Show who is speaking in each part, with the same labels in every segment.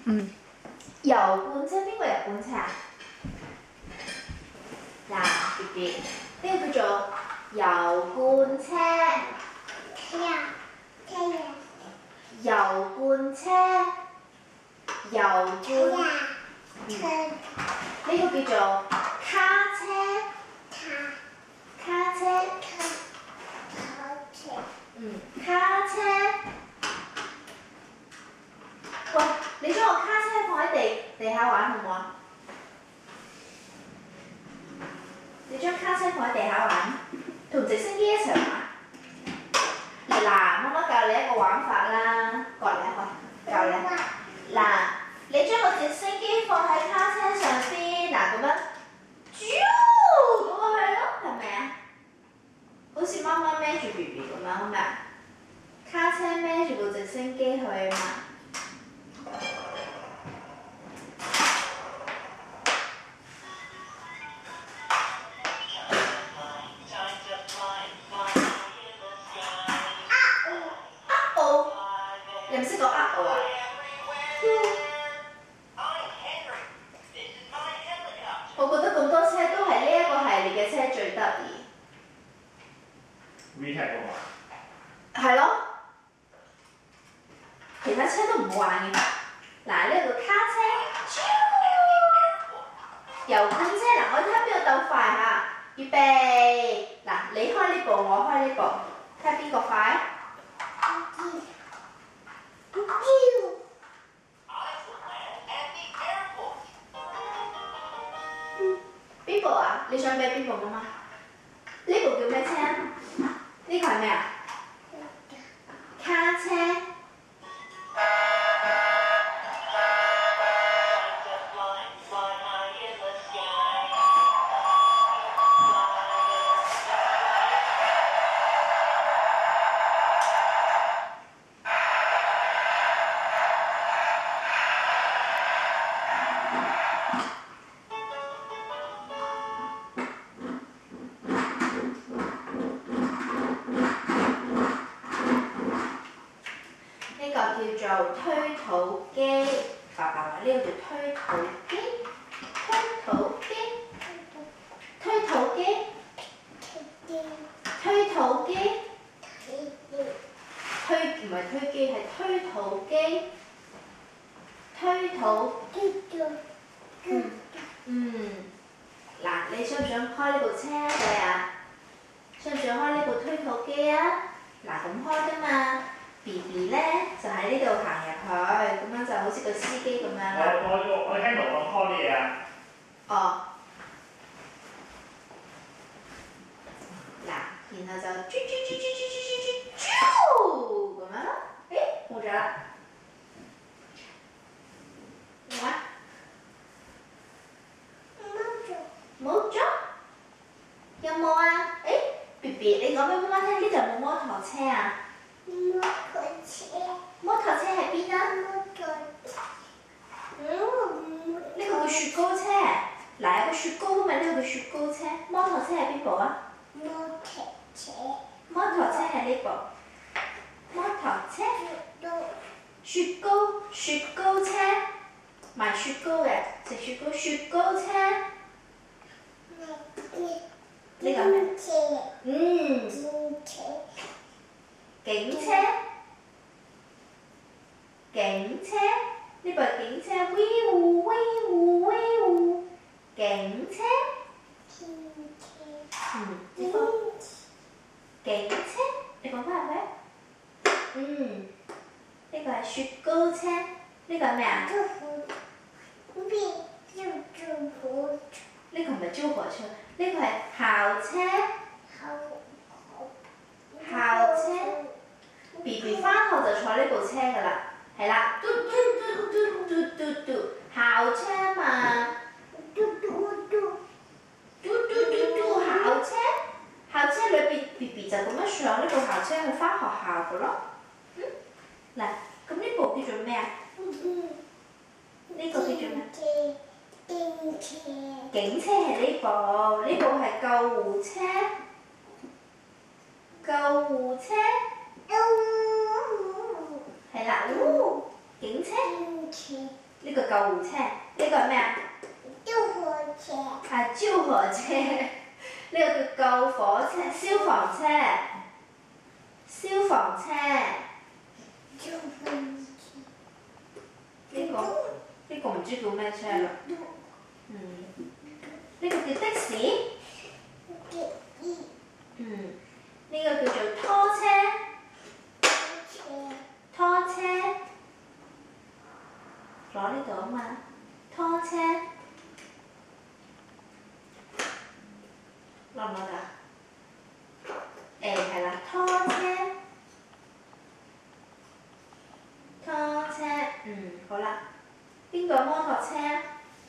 Speaker 1: 油罐車邊個油罐車啊？嗱，B B，呢個叫做油罐車。油罐車，油罐。呢個叫做卡車。卡車。卡車。喂，你將個卡車放喺地下玩好唔好啊？你將卡車放喺地下玩，同直升機一齊玩。嗱，媽媽教你一個玩法啦，過嚟教你。嗱，你將個直升機放喺卡車上邊，嗱咁樣，啾咁過去咯，係咪啊？好似媽媽孭住 BB 咁樣，係咪啊？卡車孭住部直升機去啊嘛。你唔識講啊啊？我覺得咁多車都係呢一個系列嘅車最得意。
Speaker 2: VTEC 嗰個。
Speaker 1: 係咯，其他車都唔好玩嘅。嗱，呢個卡車，油罐車嗱，我睇下邊個鬥快嚇。預備，嗱，你開呢部，我開呢部，睇下邊個快。邊部啊？你想俾邊部媽媽？呢部叫咩車啊？呢個係咩啊？卡車。叫做推土機，爸爸話呢個叫推土機，推土機，推土機，推土機，推唔係推機係推土機，推土。嗱，你想唔想開呢部車啊，仔啊？想唔想開呢部推土機啊？嗱，咁開㗎嘛。BB 咧就喺呢度行入去，咁樣就好似個司機咁樣啦。
Speaker 2: 我聽到我開啲嘢啊。
Speaker 1: 哦。嗱，然後就啾咁樣咯。誒，冇咗啦。點啊？冇咗。有冇啊？誒 ，BB，你講俾媽媽聽，呢度有冇摩托車啊？摩托車喺邊啊？呢個叫雪糕車。嗱，有個雪糕啊嘛，呢個叫雪糕車。摩托車喺邊部啊？摩托車喺呢部。摩托車。雪糕車，賣雪糕嘅，食雪糕，雪糕車。呢個咩？警車。警車，呢部係警車，威呼威呼威呼，警車。呢個警車，你講翻係咩？呢個係雪糕車，呢個係咩啊？呢個唔係招火車，呢個係校車。校車 ，BB 翻學就坐呢部車㗎啦。係啦，嘟，校車嘛，校車，校車裏邊 BB 就咁樣上呢部校車去翻學校㗎咯。嗱，咁呢部叫做咩啊？呢個叫做咩？警車係呢部係救護車。救護車。係啦，警車。 呢個救護車，呢個係咩啊？
Speaker 3: 救火車。
Speaker 1: 係救火車，呢個叫救火車、消防車、消防車。
Speaker 3: 救火車。
Speaker 1: 呢個唔知叫咩車啦。呢個叫的士。呢個叫做拖車。拖車。攞呢度啊嘛，拖車。攞唔攞㗎？係啦，拖車。拖車，好啦。邊個摩托車啊？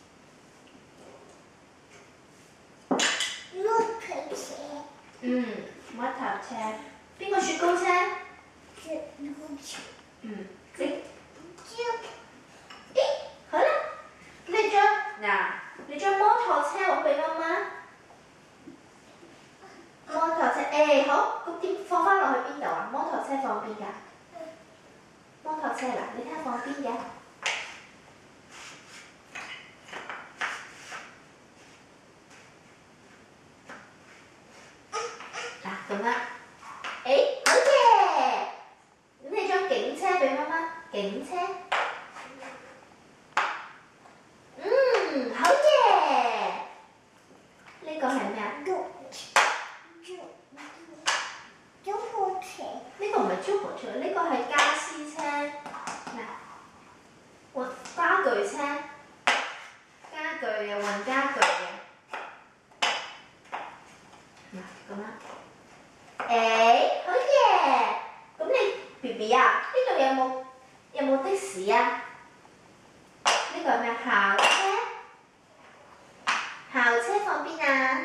Speaker 3: 摩托車。
Speaker 1: 摩托車。邊個雪糕車？
Speaker 3: 雪糕車。
Speaker 1: 好啦，你將摩托車攞俾媽媽。摩托車，好，咁點放翻落去邊度啊？摩托車放邊㗎？摩托車嗱，你睇下放邊嘅？咁啦。好嘅。咁你將警車俾媽媽，警車。好嘅。呢個係咩啊？
Speaker 3: 救火車。
Speaker 1: 呢個唔係救火車，呢個係家私車。家具車。家具嘅運家具嘅。咁啦。好嘅。咁你 BB 啊？呢度有冇的士啊？呢個係咩？校車。校車放邊啊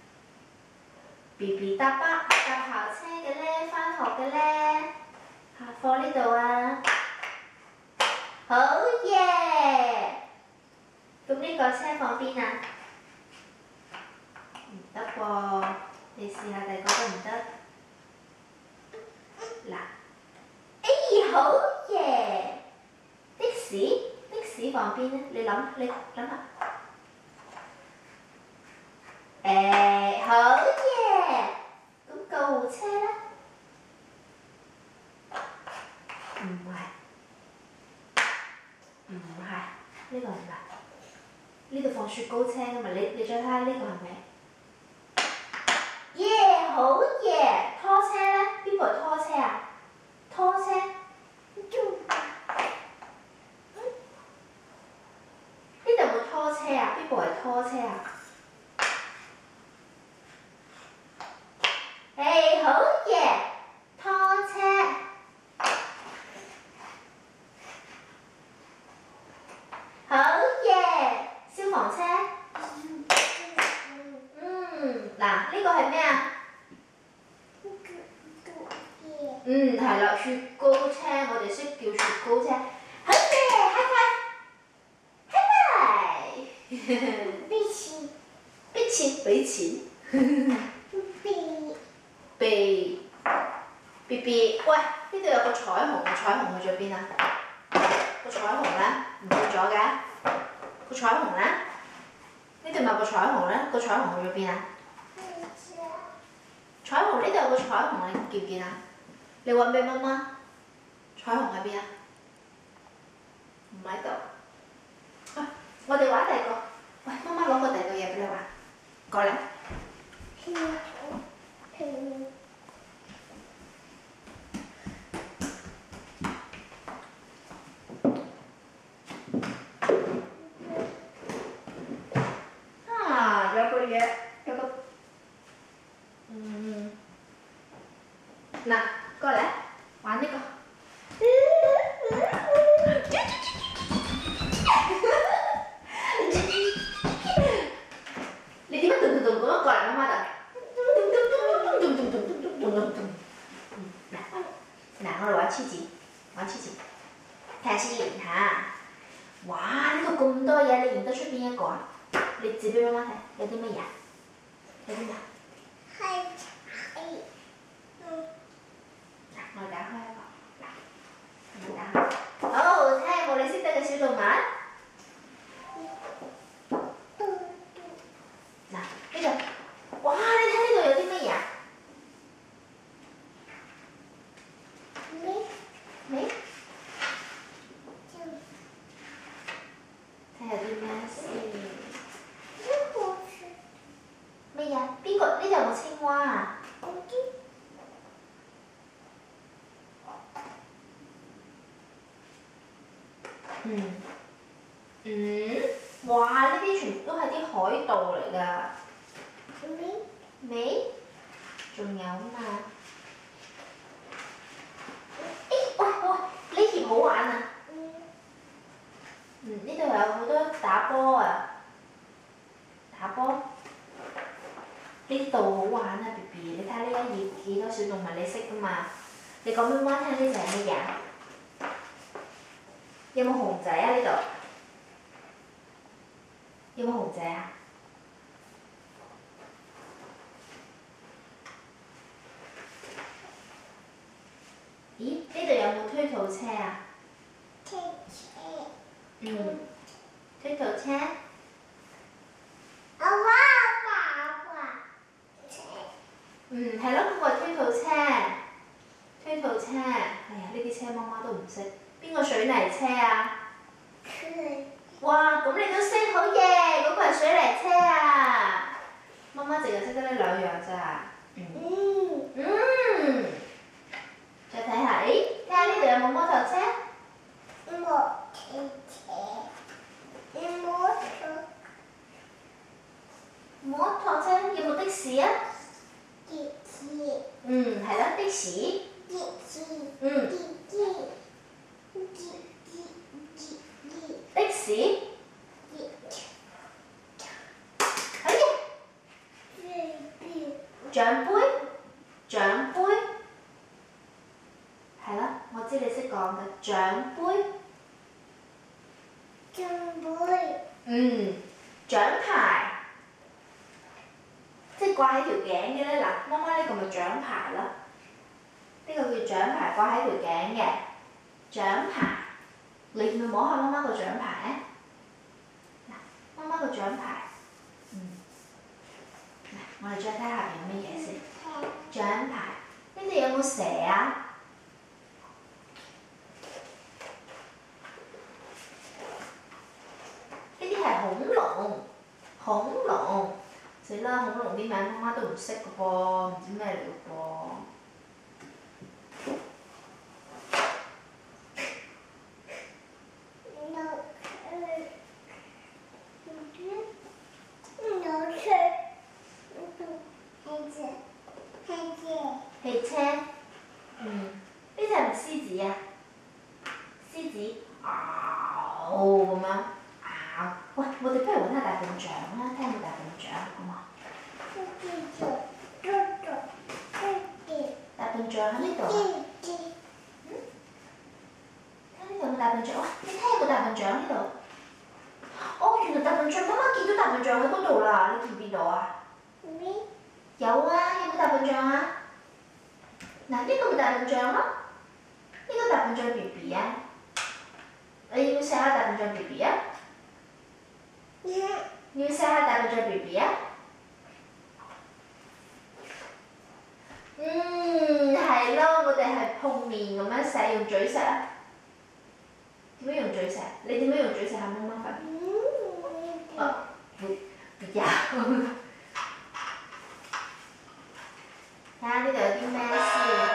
Speaker 1: ？BB 搭校車嘅咧，返學嘅咧，下課呢度啊。好嘢！咁呢個車放邊啊？唔得噃，你試下第二個得唔得？嗱，好嘢！的士放邊咧？你諗下。好嘢！咁救護車咧？唔係，呢個係咩？呢度放雪糕車㗎嘛？你再睇下呢個係咪？好嘢！拖車咧？邊部係拖車啊？拖車。呢度有冇拖車啊？邊部係拖車啊？好嘢！拖車。好嘢！消防車。嗱，呢個係咩啊？係啦，雪糕車，我哋識叫雪糕車。好嘢 ！high five！ 俾錢。BB，喂，呢度有個彩虹，彩虹去咗邊啊？個彩虹咧，唔見咗嘅。個彩虹咧，呢度咪有個彩虹咧？個彩虹去咗邊啊？彩虹呢度有個彩虹，你見唔見啊？你揾俾媽媽。彩虹喺邊啊？唔喺度。我哋玩第二個。喂，媽媽攞個第二個嘢俾你玩。過嚟。有個嗱，過嚟玩呢個。你點解動咁樣過嚟媽媽度？嗱，我哋玩黐紙，睇下先嚇。哇！呢個咁多嘢，你認得出邊一個啊？你指俾媽媽睇，有啲乜嘢？有啲咩？我打開一個，好，睇下有冇你識得嘅小動物。 哇！呢啲全部都係啲海盜嚟㗎。未？仲有嘛？喂，呢頁好玩啊！呢度有好多打波啊！打波。呢度好玩啊 ，B B， 你睇下呢一頁幾多小動物你識㗎嘛？你講俾媽聽呢隻係乜嘢？有冇熊仔啊？呢度有冇熊仔啊？咦？呢度有冇推土車啊？推土車。係咯，嗰個推土車。推土車，哎呀，呢啲車媽媽都唔識。邊個水泥車啊？哇，咁你都識，好嘢！嗰個係水泥車啊！媽媽淨係識得呢兩樣咋。再睇下，睇下呢度有冇摩托車？摩托車有冇的士啊？係咯，的士。的士。哎呀！獎杯。獎杯。係咯，我知你識講嘅獎杯。獎牌。即係掛喺條頸嘅咧，嗱，媽媽呢個咪獎牌咯。呢個叫獎牌，掛喺條頸嘅獎牌。你要唔要摸下媽媽個獎牌啊？嗱，媽媽個獎牌。嗱，我哋再睇下邊有咩嘢先。獎牌。呢度有冇蛇啊？呢啲係恐龍。恐龍。死啦！恐龍啲名媽媽都唔識嘅噃，唔知咩嚟嘅噃。汽車。呢隻係咪獅子啊？獅子咁樣。喂，我哋不如揾下大笨象啦，睇下有冇大笨象，好嘛？大笨象喺呢度啊？睇呢度有冇大笨象？哇！你睇下有冇大笨象呢度？哦，原來大笨象，媽媽見到大笨象喺嗰度啦，你見唔見到啊？有啊，有冇大笨象啊？嗱，呢個咪大笨象咯，呢個大笨象 B B 啊，你要唔要錫下大笨象 B B 啊？要錫下大笨象 B B 啊？係咯，我哋係碰面咁樣錫，用嘴錫啊？點樣用嘴錫？你點樣用嘴錫下媽媽塊面？有。睇下呢度有啲咩先。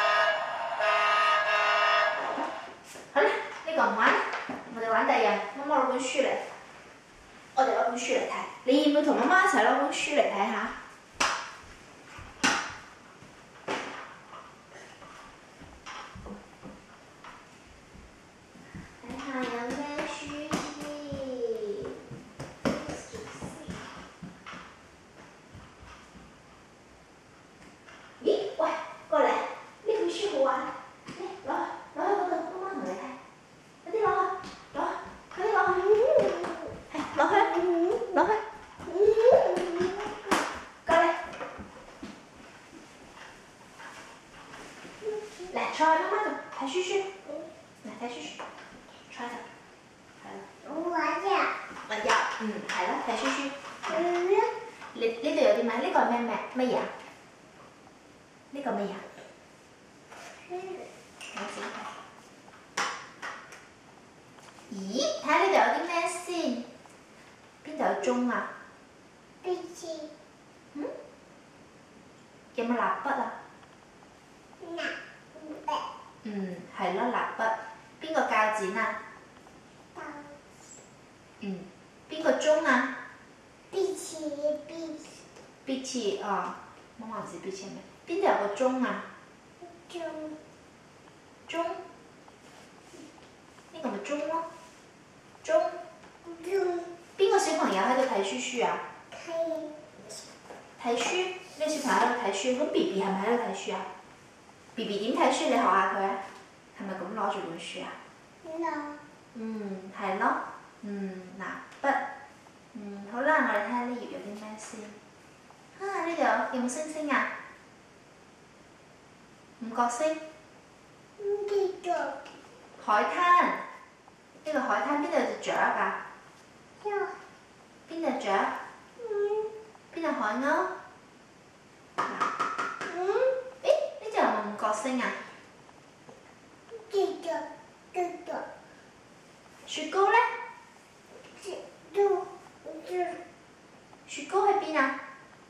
Speaker 1: 好啦，呢個唔玩，我哋玩第二樣。媽媽攞本書嚟，我哋攞本書嚟睇。你要唔要同媽媽一齊攞本書嚟睇下？睇下有咩書先。咦？喂，過嚟！呢本書好玩，嚟攞去嗰度，媽媽同你睇。快啲攞去，快啲攞去，係攞去，攞去。過嚟。嚟坐喺媽媽度睇書書，嚟睇書書，坐喺度，係啦。係啦，睇書書。呢度有啲咩？呢個係咩嘢啊？呢個咩嘢啊？我自己睇。咦？睇下呢度有啲咩先？邊度有鐘啊？有冇蠟筆啊？係咯，蠟筆。邊個鉸剪啊？ 邊個鐘啊？
Speaker 3: 碧琪，碧琪，
Speaker 1: 必切啊，媽媽唔知必切咩？邊度有個鐘啊？
Speaker 3: 鐘，
Speaker 1: 鐘，呢個咪鐘咯，鐘。
Speaker 3: 鐘，
Speaker 1: 邊個小朋友喺度睇書啊？睇書，呢個小朋友喺度睇書，咁 B B 係咪喺度睇書啊 ？B B 點睇書？你學下佢啊，係咪咁攞住本書啊？係咯。嗱筆，好啦，我哋睇下呢頁有啲咩先。呢度有冇星星啊？五角星。海灘，呢個海灘邊度有隻雀㗎？邊隻雀？邊隻海鷗？呢度有冇五角星啊？雪糕呢？雪糕喺邊啊？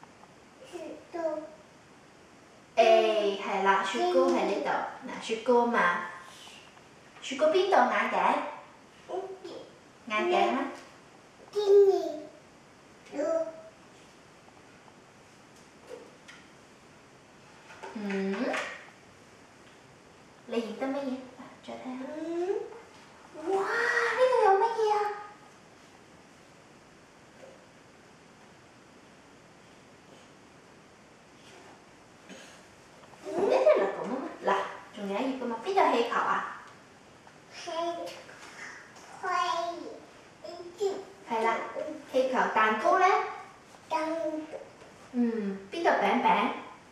Speaker 1: 係啦，雪糕喺呢度。嗱，雪糕啊嘛。雪糕邊度？眼鏡？眼鏡啦。你認得乜嘢？再睇下。哇！呢度有乜嘢啊？嗱，仲有一頁㗎嘛？邊度有氣球啊？係啦，氣球。蛋糕呢？邊度餅餅？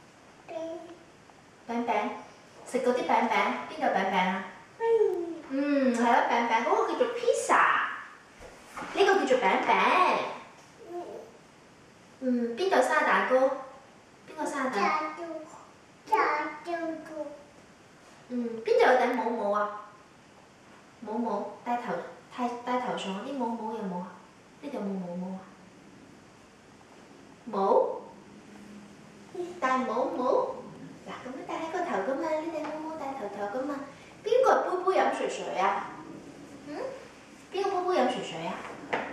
Speaker 1: 餅餅，食嗰啲餅餅，邊度餅餅啊？係咯，餅餅，嗰個叫做 pizza， 呢個叫做餅餅。邊度生日蛋糕？邊個生日蛋糕？邊度有頂帽帽啊？帽戴頭上嗰啲帽有冇啊？呢度有冇帽啊？帽？戴帽？嗱，咁樣戴喺個頭㗎嘛，呢頂帽戴頭㗎嘛。邊個係杯飲水水啊？邊個杯飲水水啊？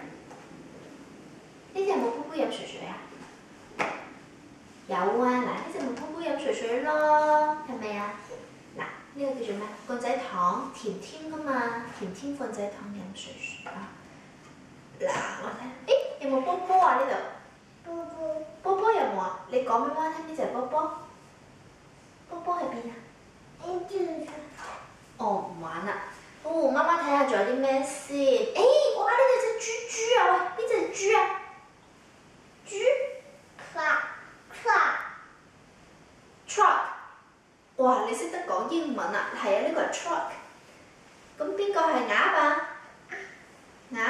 Speaker 1: 呢隻有冇杯飲水水啊？有啊，嗱，呢隻咪杯飲水水咯，係咪啊？嗱，呢個叫做咩？罐仔糖，甜㗎嘛，甜罐仔糖飲水水啊！嗱，我睇，有冇波波啊？呢度波波有冇啊？你講俾媽媽聽，呢隻係波波。波波喺邊啊？唔玩啦。媽媽睇下仲有啲咩先？哇！呢度隻豬啊！喂，邊隻豬啊？豬 truck。哇！你識得講英文啊？係啊，呢個係 truck。咁邊個係鴨啊？鴨？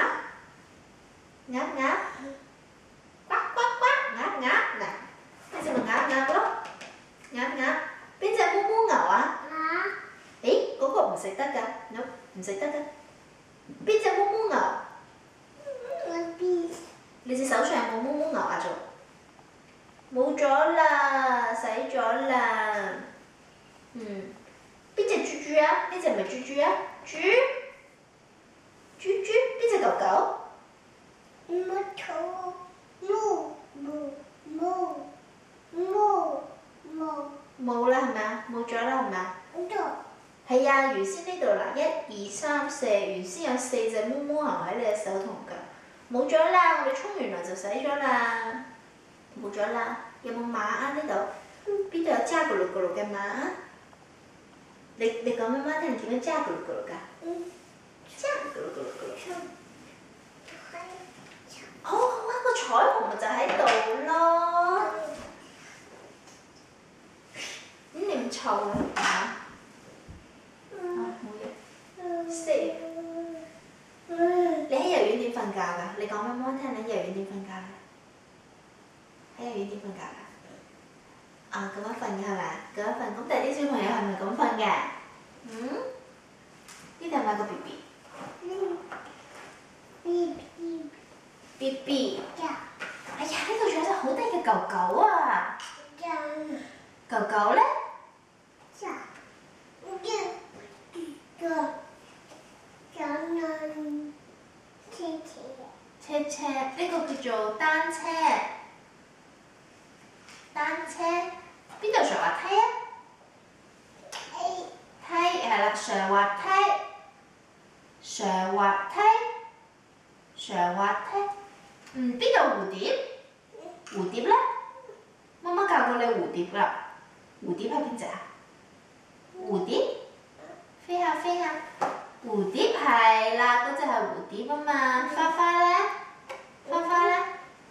Speaker 1: 呱呱呱！鴨，嗱，呢隻咪鴨咯。鴨，邊隻毛毛牛啊？嗰個唔食得㗎，唔食得㗎。邊隻毛毛牛？你隻手上有冇毛毛牛啊？仲冇咗啦，洗咗啦。邊隻豬啊？呢隻唔係豬啊？豬？邊隻狗狗？冇啦，係咪啊？冇咗啦，係咪啊？係啊，原先呢度嗱，1、2、3、4，原先有4隻毛毛牛喺你嘅手同腳，冇咗啦，我哋沖完涼就洗咗啦，冇咗啦。有冇馬啊？呢度邊度有揸咕嚕咕嚕嘅馬啊？你講俾媽聽，點樣揸咕嚕咕嚕㗎？揸咕嚕咕嚕咕嚕。好啊，個彩虹咪就喺度咯。你唔嘈啊？冇嘢。4。你喺幼兒園點瞓覺㗎？你講俾媽媽聽，你喺幼兒園點瞓覺㗎？喺幼兒園點瞓覺㗎？咁樣瞓嘅係咪？咁樣瞓，咁但係啲小朋友係咪咁瞓嘅？呢度係咪個 BB？BB。哎呀，呢度仲有隻好大嘅狗狗啊！狗狗呢？ 車，呢個叫做單車。單車邊度上滑梯啊？梯係啦，上滑梯。上滑梯。上滑梯。邊度蝴蝶？蝴蝶咧？媽媽教過你蝴蝶啦。蝴蝶係邊隻啊？蝴蝶？飛下飛下。蝴蝶係啦，嗰隻係蝴蝶啊嘛。花花咧？花花咧？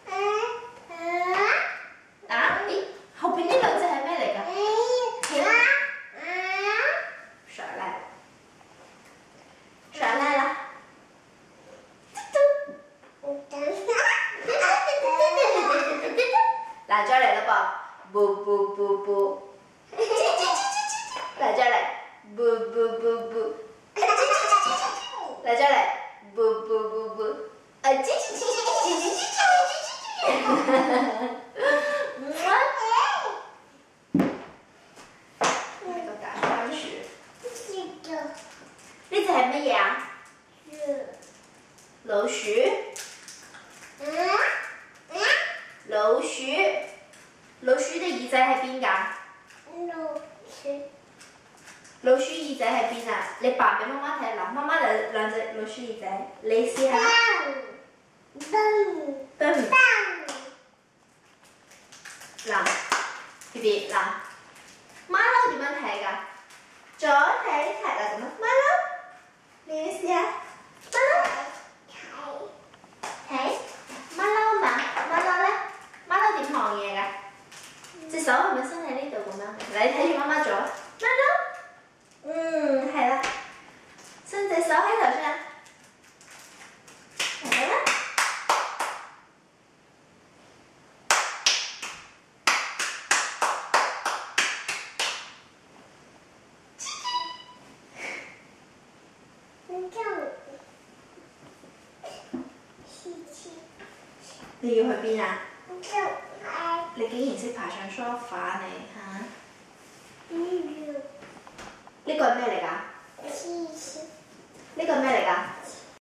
Speaker 1: 啊？咦？後邊呢兩隻係咩嚟㗎？上來了，上來了。嗱，再嚟啦噃，啵啵啵啵。嚟再嚟，啵啵啵啵。嚟再嚟，啵啵啵啵。呢隻係乜嘢啊？老鼠。老鼠。老鼠嘅耳仔喺邊㗎？老鼠耳仔喺邊啊？你扮俾媽媽睇嗱，媽媽有兩隻老鼠耳仔，你試下。噔。嗱 ，B B 嗱，馬騮點樣睇㗎？左睇睇啦，咁啊，馬騮，你試下，馬騮，睇，馬騮嘛，馬騮咧，馬騮點望嘢㗎？隻手係咪伸喺呢度咁樣？你睇住媽媽做，馬騮，係啦，伸隻手喺頭上，係啦。你要去邊啊？你竟然識爬上梳化你嚇？呢個係咩嚟㗎？呢個係咩嚟㗎？